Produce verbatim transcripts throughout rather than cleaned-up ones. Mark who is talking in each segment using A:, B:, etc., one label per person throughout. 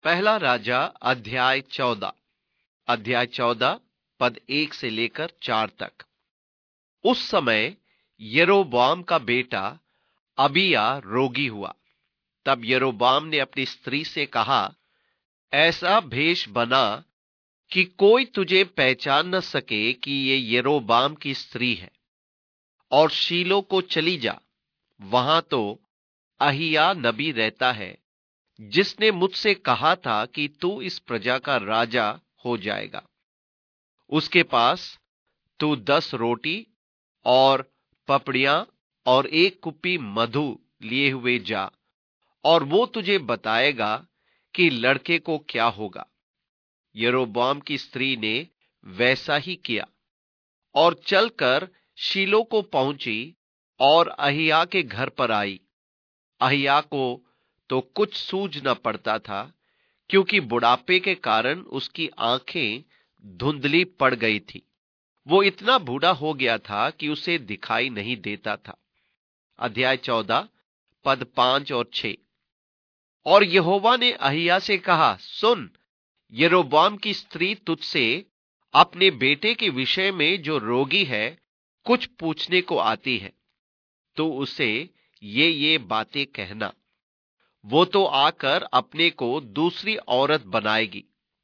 A: पहला राजा अध्याय चौदह अध्याय चौदह पद एक से लेकर चार तक। उस समय यरोबाम का बेटा अबिय्याह रोगी हुआ। तब यरोबाम ने अपनी स्त्री से कहा, ऐसा भेष बना कि कोई तुझे पहचान न सके कि ये यरोबाम की स्त्री है, और शीलो को चली जा। वहां तो अहिय्याह नबी रहता है, जिसने मुझसे कहा था कि तू इस प्रजा का राजा हो जाएगा। उसके पास तू दस रोटी और पपड़ियां और एक कुप्पी मधु लिए हुए जा, और वो तुझे बताएगा कि लड़के को क्या होगा। यरोबाम की स्त्री ने वैसा ही किया और चलकर शीलो को पहुंची और अहिय्याह के घर पर आई। अहिय्याह को तो कुछ सूझ न पड़ता था, क्योंकि बुढ़ापे के कारण उसकी आंखें धुंधली पड़ गई थी। वो इतना बूढ़ा हो गया था कि उसे दिखाई नहीं देता था। अध्याय चौदह पद पांच और छह। और यहोवा ने अहिय्याह से कहा, सुन, यरोबाम की स्त्री तुझसे अपने बेटे के विषय में जो रोगी है कुछ पूछने को आती है, तो उसे ये ये बातें कहना। वो तो आकर अपने को दूसरी औरत बनाएगी।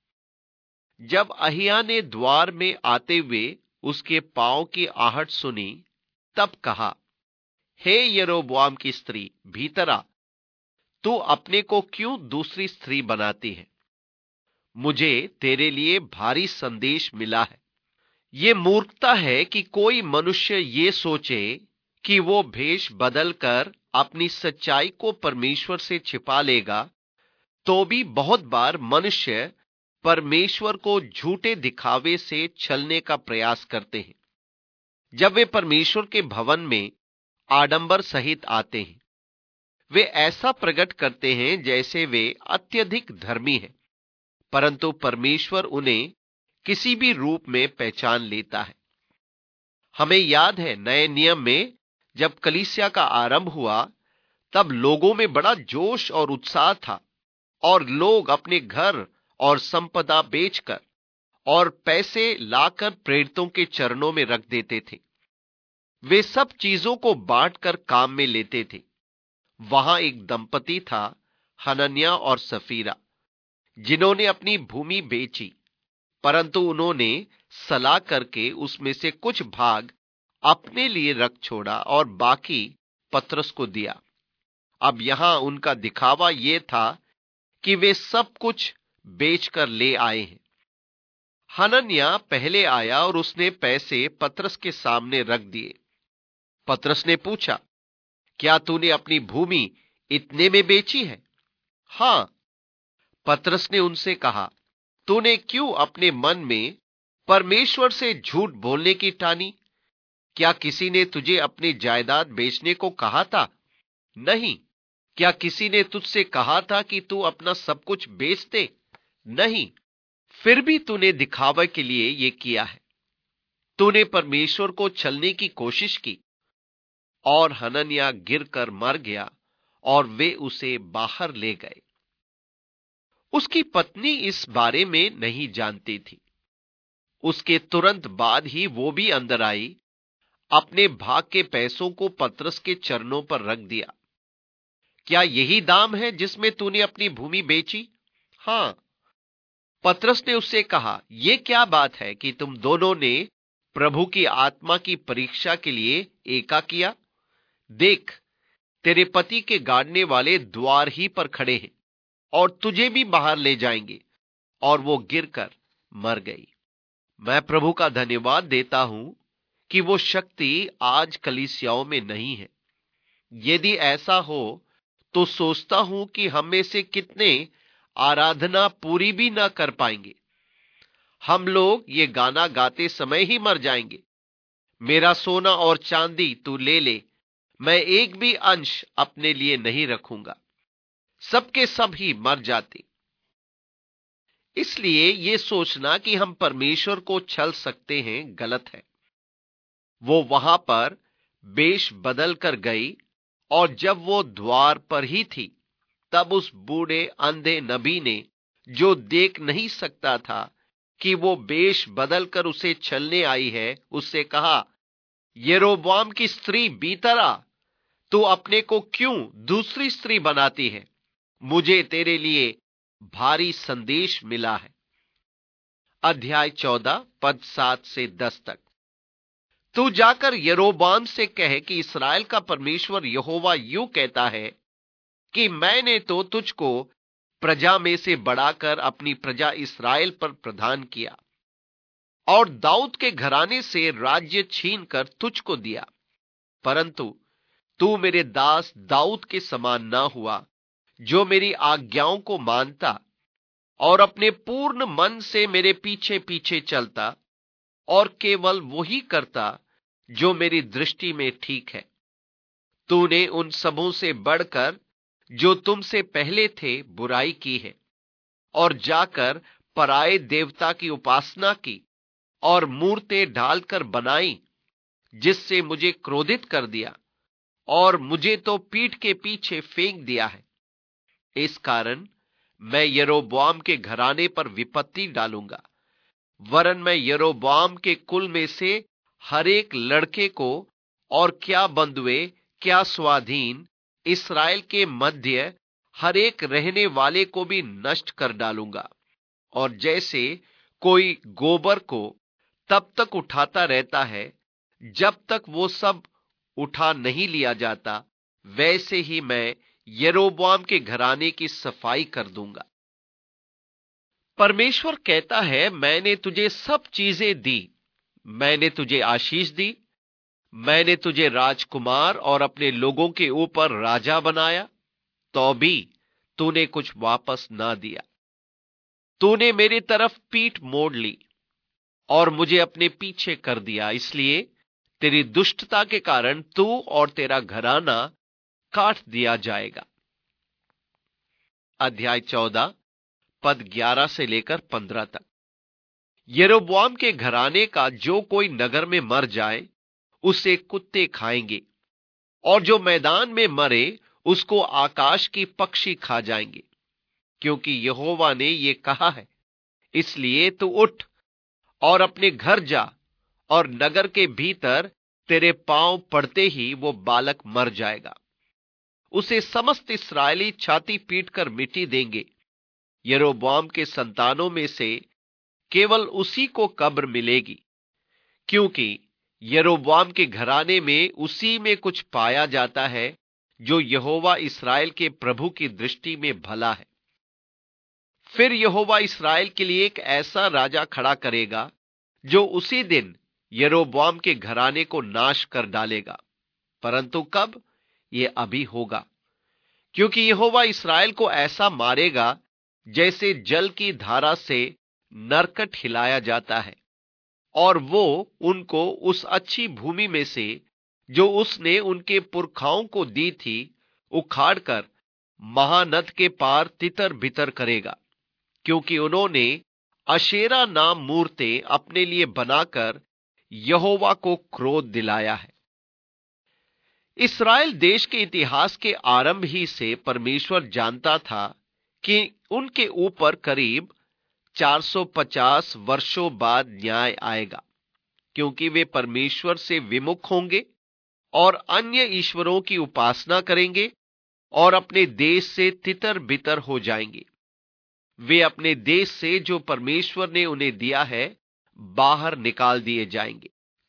A: जब अहिय्याह ने द्वार में आते हुए उसके पांव की आहट सुनी, तब कहा, हे यरोबाम की स्त्री, भीतर आ। तू अपने को क्यों दूसरी स्त्री बनाती है? मुझे तेरे लिए भारी संदेश मिला है। ये मूर्खता है कि कोई मनुष्य ये सोचे कि वो भेष बदलकर अपनी सच्चाई को परमेश्वर से छिपा लेगा। तो भी बहुत बार मनुष्य परमेश्वर को झूठे दिखावे से छलने का प्रयास करते हैं। जब वे परमेश्वर के भवन में आडंबर सहित आते हैं, वे ऐसा प्रकट करते हैं जैसे वे अत्यधिक धर्मी हैं, परंतु परमेश्वर उन्हें किसी भी रूप में पहचान लेता है। हमें याद है, नए नियम में जब कलीसिया का आरंभ हुआ, तब लोगों में बड़ा जोश और उत्साह था, और लोग अपने घर और संपदा बेचकर और पैसे लाकर प्रेरितों के चरणों में रख देते थे। वे सब चीजों को बांटकर काम में लेते थे। वहां एक दंपति था, हनन्याह और सफीरा, जिन्होंने अपनी भूमि बेची, परंतु उन्होंने सलाह करके उसमें से कुछ भाग अपने लिए रख छोड़ा और बाकी पतरस को दिया। अब यहां उनका दिखावा यह था कि वे सब कुछ बेचकर ले आए हैं। हनन्याह पहले आया और उसने पैसे पतरस के सामने रख दिए। पतरस ने पूछा, क्या तूने अपनी भूमि इतने में बेची है? हां। पतरस ने उनसे कहा, तूने क्यों अपने मन में परमेश्वर से झूठ बोलने की ठानी? क्या किसी ने तुझे अपनी जायदाद बेचने को कहा था? नहीं। क्या किसी ने तुझसे कहा था कि तू अपना सब कुछ बेच दे? नहीं। फिर भी तूने दिखावे के लिए यह किया है। तूने परमेश्वर को छलने की कोशिश की। और हनन्याह गिरकर मर गया और वे उसे बाहर ले गए। उसकी पत्नी इस बारे में नहीं जानती थी। उसके तुरंत बाद ही वो भी अंदर आई, अपने भाग के पैसों को पतरस के चरणों पर रख दिया। क्या यही दाम है जिसमें तूने अपनी भूमि बेची? हां। पतरस ने उससे कहा, यह क्या बात है कि तुम दोनों ने प्रभु की आत्मा की परीक्षा के लिए एका किया? देख, तेरे पति के गाड़ने वाले द्वार ही पर खड़े हैं और तुझे भी बाहर ले जाएंगे। और वो गिरकर मर गई। मैं प्रभु का धन्यवाद देता हूं कि वो शक्ति आज कलीसियाओं में नहीं है। यदि ऐसा हो तो सोचता हूं कि हम में से कितने आराधना पूरी भी ना कर पाएंगे। हम लोग ये गाना गाते समय ही मर जाएंगे। मेरा सोना और चांदी तू ले ले, मैं एक भी अंश अपने लिए नहीं रखूंगा। सबके सब ही मर जाते। इसलिए यह सोचना कि हम परमेश्वर को छल सकते हैं गलत है। वो वहां पर वेश बदल कर गई, और जब वो द्वार पर ही थी, तब उस बूढ़े अंधे नबी ने जो देख नहीं सकता था कि वो वेश बदलकर उसे छलने आई है, उससे कहा, यरोबाम की स्त्री भीतर आ, तू अपने को क्यों दूसरी स्त्री बनाती है? मुझे तेरे लिए भारी संदेश मिला है। अध्याय चौदह पद सात से दस तक। तू जाकर यरोबाम से कहे कि इस्राएल का परमेश्वर यहोवा यूं कहता है कि मैंने तो तुझको प्रजा में से बढ़ाकर अपनी प्रजा इस्राएल पर प्रधान किया और दाऊद के घराने से राज्य छीनकर तुझको दिया, परंतु तू मेरे दास दाऊद के समान ना हुआ, जो मेरी आज्ञाओं को मानता और अपने पूर्ण मन से मेरे पीछे पीछे चलता और केवल वही करता जो मेरी दृष्टि में ठीक है। तूने उन सबों से बढ़कर जो तुमसे पहले थे बुराई की है और जाकर पराये देवता की उपासना की और मूर्तें ढालकर बनाई, जिससे मुझे क्रोधित कर दिया और मुझे तो पीठ के पीछे फेंक दिया है। इस कारण मैं यरोबाम के घराने पर विपत्ति डालूंगा, वरन मैं यरोबाम के कुल में से हर एक लड़के को और क्या बंधुए क्या स्वाधीन इस्राएल के मध्य हर एक रहने वाले को भी नष्ट कर डालूंगा। और जैसे कोई गोबर को तब तक उठाता रहता है जब तक वो सब उठा नहीं लिया जाता, वैसे ही मैं यरोबाम के घराने की सफाई कर दूंगा। परमेश्वर कहता है, मैंने तुझे सब चीजें दी, मैंने तुझे आशीष दी, मैंने तुझे राजकुमार और अपने लोगों के ऊपर राजा बनाया, तो भी तूने कुछ वापस ना दिया। तूने मेरी तरफ पीठ मोड़ ली और मुझे अपने पीछे कर दिया, इसलिए तेरी दुष्टता के कारण तू और तेरा घराना काट दिया जाएगा। अध्याय चौदह पद ग्यारह से लेकर पंद्रह तक। यरोबाम के घराने का जो कोई नगर में मर जाए उसे कुत्ते खाएंगे, और जो मैदान में मरे उसको आकाश की पक्षी खा जाएंगे, क्योंकि यहोवा ने ये कहा है। इसलिए तू उठ और अपने घर जा, और नगर के भीतर तेरे पांव पड़ते ही वो बालक मर जाएगा। उसे समस्त इस्राएली छाती पीटकर मिट्टी देंगे। यरोबाम के संतानों में से केवल उसी को कब्र मिलेगी, क्योंकि यरोबाम के घराने में उसी में कुछ पाया जाता है जो यहोवा इस्राएल के प्रभु की दृष्टि में भला है। फिर यहोवा इस्राएल के लिए एक ऐसा राजा खड़ा करेगा जो उसी दिन यरोबाम के घराने को नाश कर डालेगा, परंतु कब? ये अभी होगा, क्योंकि यहोवा इस्राएल को ऐसा मारेगा जैसे जल की धारा से नरकट हिलाया जाता है, और वो उनको उस अच्छी भूमि में से जो उसने उनके पुरखाओं को दी थी उखाड़कर महानद के पार तितर बितर करेगा, क्योंकि उन्होंने अशेरा नाम मूर्तें अपने लिए बनाकर यहोवा को क्रोध दिलाया है। इस्राएल देश के इतिहास के आरंभ ही से परमेश्वर जानता था कि उनके ऊपर करीब चार सौ पचास वर्षों बाद न्याय आएगा, क्योंकि वे परमेश्वर से विमुख होंगे और अन्य ईश्वरों की उपासना करेंगे और अपने देश से तितर बितर हो जाएंगे। वे अपने देश से जो परमेश्वर ने उन्हें दिया है बाहर निकाल दिए जाएंगे।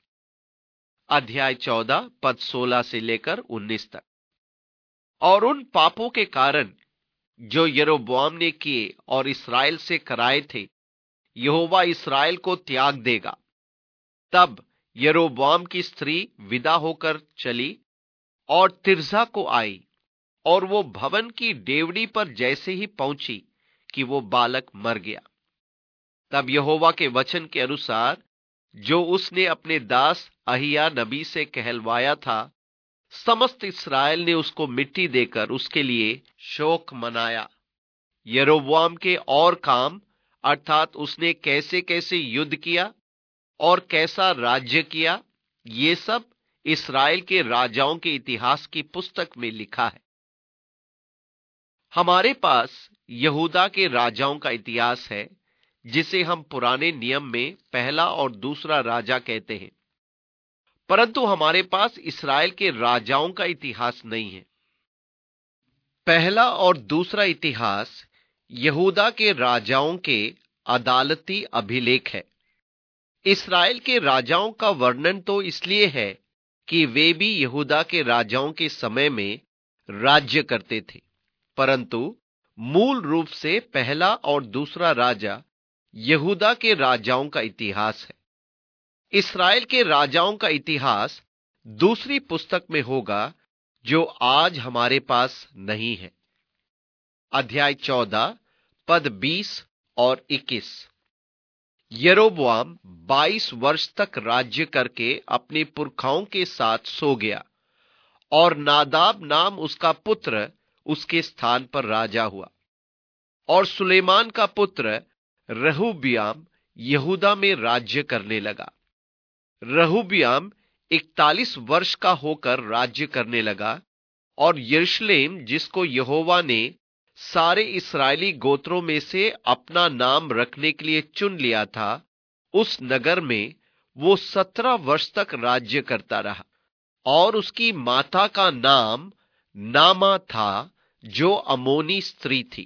A: अध्याय चौदह पद सोलह से लेकर उन्नीस तक। और उन पापों के कारण जो यरोबाम ने किए और इस्राएल से कराए थे, यहोवा इस्राएल को त्याग देगा। तब यरोबाम की स्त्री विदा होकर चली और तिर्जा को आई, और वो भवन की डेवड़ी पर जैसे ही पहुंची कि वो बालक मर गया। तब यहोवा के वचन के अनुसार जो उसने अपने दास अहिय्याह नबी से कहलवाया था, समस्त इस्राएल ने उसको मिट्टी देकर उसके लिए शोक मनाया। यरोबाम के और काम, अर्थात उसने कैसे कैसे युद्ध किया और कैसा राज्य किया, ये सब इस्राएल के राजाओं के इतिहास की पुस्तक में लिखा है। हमारे पास यहूदा के राजाओं का इतिहास है, जिसे हम पुराने नियम में पहला और दूसरा राजा कहते हैं। परंतु हमारे पास इस्राएल के राजाओं का इतिहास नहीं है। पहला और दूसरा इतिहास यहूदा के राजाओं के अदालती अभिलेख है। इस्राएल के राजाओं का वर्णन तो इसलिए है कि वे भी यहूदा के राजाओं के समय में राज्य करते थे, परंतु मूल रूप से पहला और दूसरा राजा यहूदा के राजाओं का इतिहास है। इस्राएल के राजाओं का इतिहास दूसरी पुस्तक में होगा, जो आज हमारे पास नहीं है। अध्याय चौदह पद बीस और इक्कीस। यरोबोआम बाईस वर्ष तक राज्य करके अपने पुरखाओं के साथ सो गया, और नादाब नाम उसका पुत्र उसके स्थान पर राजा हुआ। और सुलेमान का पुत्र रहूबियाम यहूदा में राज्य करने लगा। रहूबियाम इकतालीस वर्ष का होकर राज्य करने लगा, और यरूशलेम, जिसको यहोवा ने सारे इस्राएली गोत्रों में से अपना नाम रखने के लिए चुन लिया था, उस नगर में वो सत्रह वर्ष तक राज्य करता रहा। और उसकी माता का नाम नामा था, जो अमोनी स्त्री थी।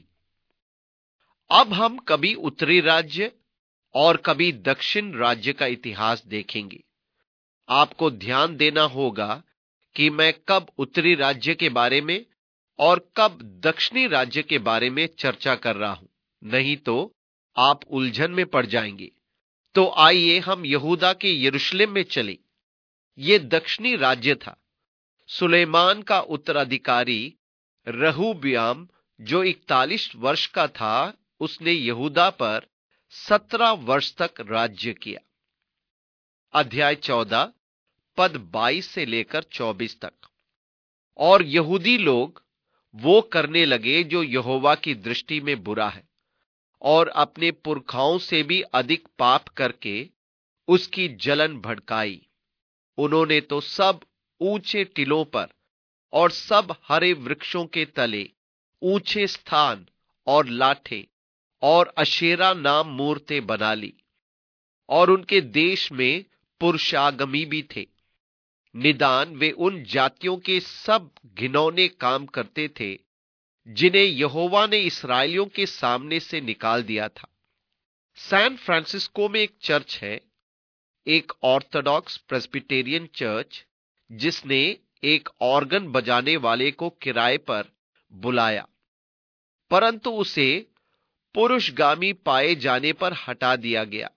A: अब हम कभी उत्तरी राज्य और कभी दक्षिण राज्य का इतिहास देखेंगे। आपको ध्यान देना होगा कि मैं कब उत्तरी राज्य के बारे में और कब दक्षिणी राज्य के बारे में चर्चा कर रहा हूं, नहीं तो आप उलझन में पड़ जाएंगे। तो आइए हम यहूदा के यरूशलेम में चले। ये दक्षिणी राज्य था। सुलेमान का उत्तराधिकारी रहूबियाम, जो इकतालीस वर्ष का था, उसने यहूदा पर सत्रह वर्ष तक राज्य किया। अध्याय चौदह पद बाईस से लेकर चौबीस तक। और यहूदी लोग वो करने लगे जो यहोवा की दृष्टि में बुरा है, और अपने पुरखाओं से भी अधिक पाप करके उसकी जलन भड़काई। उन्होंने तो सब ऊंचे टीलों पर और सब हरे वृक्षों के तले ऊंचे स्थान और लाठे और अशेरा नाम मूर्तें बना ली। और उनके देश में पुरुषागमी भी थे। निदान वे उन जातियों के सब घिनौने काम करते थे, जिन्हें यहोवा ने इस्राएलियों के सामने से निकाल दिया था। सैन फ्रांसिस्को में एक चर्च है, एक ऑर्थोडॉक्स प्रेस्बिटेरियन चर्च, जिसने एक ऑर्गन बजाने वाले को किराए पर बुलाया, परंतु उसे पुरुषगामी पाए जाने पर हटा दिया गया।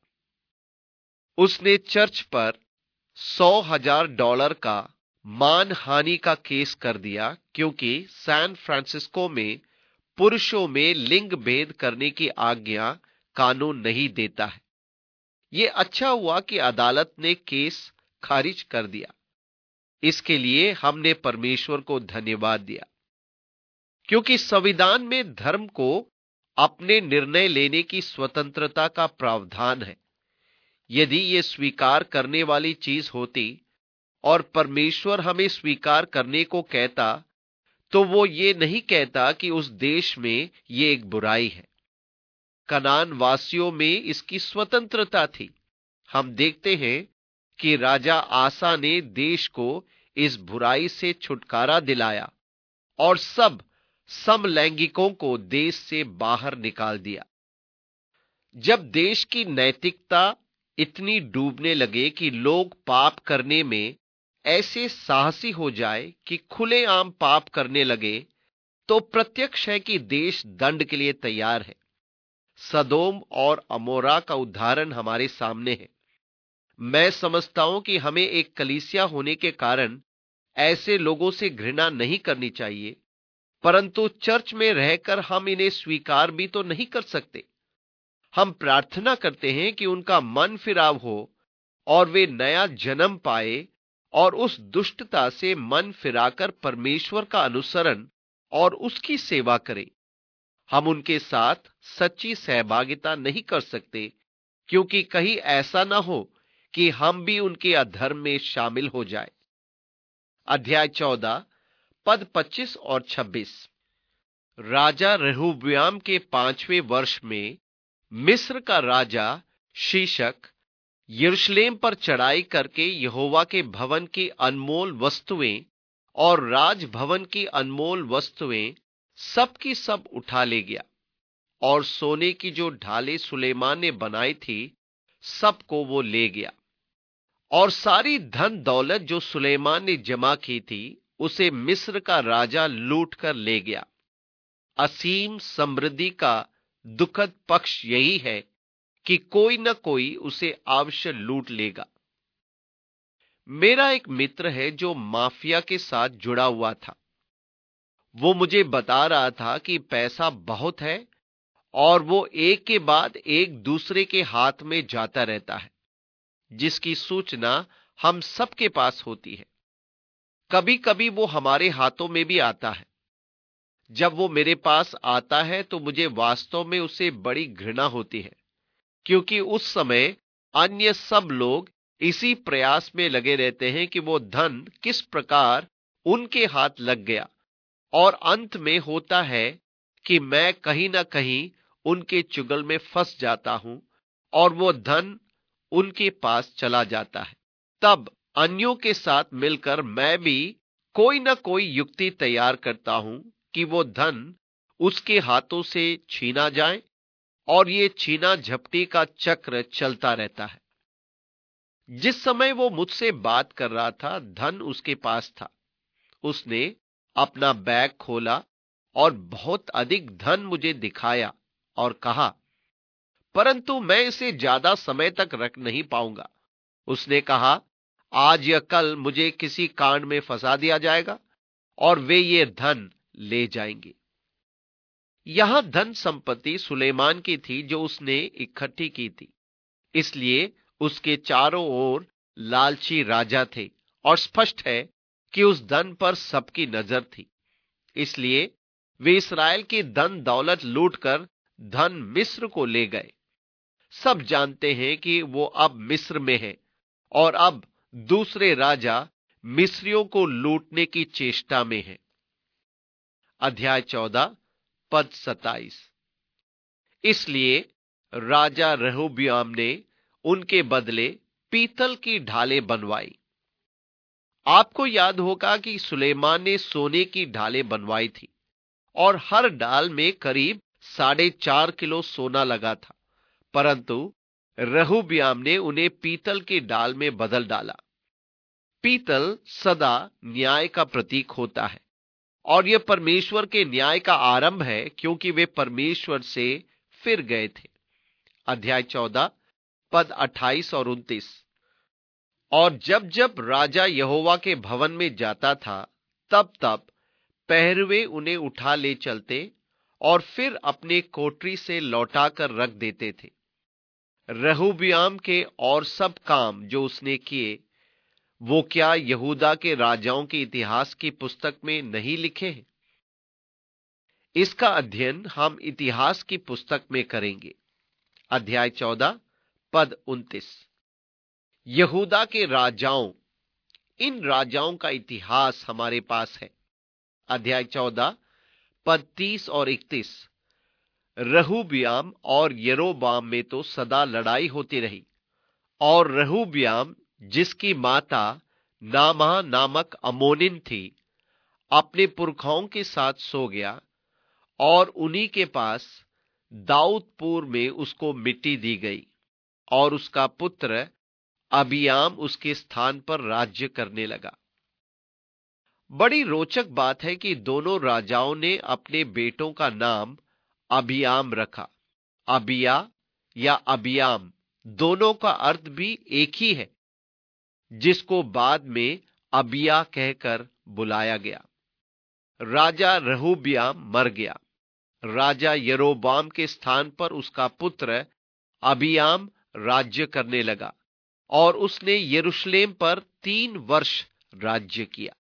A: उसने चर्च पर सौ हजार डॉलर का मानहानि का केस कर दिया, क्योंकि सैन फ्रांसिस्को में पुरुषों में लिंग भेद करने की आज्ञा कानून नहीं देता है। यह अच्छा हुआ कि अदालत ने केस खारिज कर दिया। इसके लिए हमने परमेश्वर को धन्यवाद दिया, क्योंकि संविधान में धर्म को अपने निर्णय लेने की स्वतंत्रता का प्रावधान है। यदि ये स्वीकार करने वाली चीज होती और परमेश्वर हमें स्वीकार करने को कहता, तो वो ये नहीं कहता कि उस देश में ये एक बुराई है। कनान वासियों में इसकी स्वतंत्रता थी। हम देखते हैं कि राजा आसा ने देश को इस बुराई से छुटकारा दिलाया और सब समलैंगिकों को देश से बाहर निकाल दिया। जब देश की नैतिकता इतनी डूबने लगे कि लोग पाप करने में ऐसे साहसी हो जाए कि खुलेआम पाप करने लगे, तो प्रत्यक्ष है कि देश दंड के लिए तैयार है। सदोम और अमोरा का उदाहरण हमारे सामने है। मैं समझता हूं कि हमें एक कलीसिया होने के कारण ऐसे लोगों से घृणा नहीं करनी चाहिए, परंतु चर्च में रहकर हम इन्हें स्वीकार भी तो नहीं कर सकते। हम प्रार्थना करते हैं कि उनका मन फिराव हो और वे नया जन्म पाए और उस दुष्टता से मन फिराकर परमेश्वर का अनुसरण और उसकी सेवा करें। हम उनके साथ सच्ची सहभागिता नहीं कर सकते, क्योंकि कहीं ऐसा ना हो कि हम भी उनके अधर्म में शामिल हो जाए। अध्याय चौदह पद पच्चीस और छब्बीस। राजा रेहूबोआम के पांचवें वर्ष में मिस्र का राजा शीशक यरूशलेम पर चढ़ाई करके यहोवा के भवन की अनमोल वस्तुएं और राजभवन की अनमोल वस्तुएं सब की सब उठा ले गया, और सोने की जो ढालें सुलेमान ने बनाई थी सबको वो ले गया, और सारी धन दौलत जो सुलेमान ने जमा की थी उसे मिस्र का राजा लूट कर ले गया। असीम समृद्धि का दुखद पक्ष यही है कि कोई न कोई उसे अवश्य लूट लेगा। मेरा एक मित्र है जो माफिया के साथ जुड़ा हुआ था। वो मुझे बता रहा था कि पैसा बहुत है और वो एक के बाद एक दूसरे के हाथ में जाता रहता है, जिसकी सूचना हम सबके पास होती है। कभी कभी वो हमारे हाथों में भी आता है। जब वो मेरे पास आता है तो मुझे वास्तव में उससे बड़ी घृणा होती है, क्योंकि उस समय अन्य सब लोग इसी प्रयास में लगे रहते हैं कि वो धन किस प्रकार उनके हाथ लग गया, और अंत में होता है कि मैं कहीं ना कहीं उनके चुगल में फंस जाता हूं और वो धन उनके पास चला जाता है। तब अन्यों के साथ मिलकर मैं भी कोई ना कोई युक्ति तैयार करता हूं कि वो धन उसके हाथों से छीना जाए, और ये छीना झपटी का चक्र चलता रहता है। जिस समय वो मुझसे बात कर रहा था, धन उसके पास था। उसने अपना बैग खोला और बहुत अधिक धन मुझे दिखाया और कहा, परंतु मैं इसे ज्यादा समय तक रख नहीं पाऊंगा। उसने कहा, आज या कल मुझे किसी कांड में फंसा दिया जाएगा और वे ये धन ले जाएंगे। यहां धन संपत्ति सुलेमान की थी जो उसने इकट्ठी की थी, इसलिए उसके चारों ओर लालची राजा थे, और स्पष्ट है कि उस धन पर सबकी नजर थी। इसलिए वे इस्राएल की धन दौलत लूटकर धन मिस्र को ले गए। सब जानते हैं कि वो अब मिस्र में है, और अब दूसरे राजा मिस्रियों को लूटने की चेष्टा में है। अध्याय चौदह पद सताइस। इसलिए राजा रेहूबोआम ने उनके बदले पीतल की ढालें बनवाई। आपको याद होगा कि सुलेमान ने सोने की ढालें बनवाई थी, और हर डाल में करीब साढ़े चार किलो सोना लगा था, परंतु रेहूबोआम ने उन्हें पीतल की डाल में बदल डाला। पीतल सदा न्याय का प्रतीक होता है, और यह परमेश्वर के न्याय का आरंभ है, क्योंकि वे परमेश्वर से फिर गए थे। अध्याय चौदह पद अट्ठाईस और उनतीस। और जब जब राजा यहोवा के भवन में जाता था, तब तब पहरुए उन्हें उठा ले चलते और फिर अपने कोठरी से लौटाकर रख देते थे। रेहूबोआम के और सब काम जो उसने किए, वो क्या यहूदा के राजाओं के इतिहास की पुस्तक में नहीं लिखे हैं? इसका अध्ययन हम इतिहास की पुस्तक में करेंगे। अध्याय चौदह पद उनतीस। यहूदा के राजाओं, इन राजाओं का इतिहास हमारे पास है। अध्याय चौदह पद तीस और इकतीस। रेहूबोआम और यरोबाम में तो सदा लड़ाई होती रही, और रेहूबोआम, जिसकी माता नामा नामक अमोनिन थी, अपने पुरखाओं के साथ सो गया, और उन्हीं के पास दाऊदपुर में उसको मिट्टी दी गई, और उसका पुत्र अबियाम उसके स्थान पर राज्य करने लगा। बड़ी रोचक बात है कि दोनों राजाओं ने अपने बेटों का नाम अबियाम रखा। अबिया या अबियाम दोनों का अर्थ भी एक ही है, जिसको बाद में अबिया कहकर बुलाया गया। राजा रेहूबोआम मर गया। राजा यरोबाम के स्थान पर उसका पुत्र अबियाम राज्य करने लगा, और उसने यरूशलेम पर तीन वर्ष राज्य किया।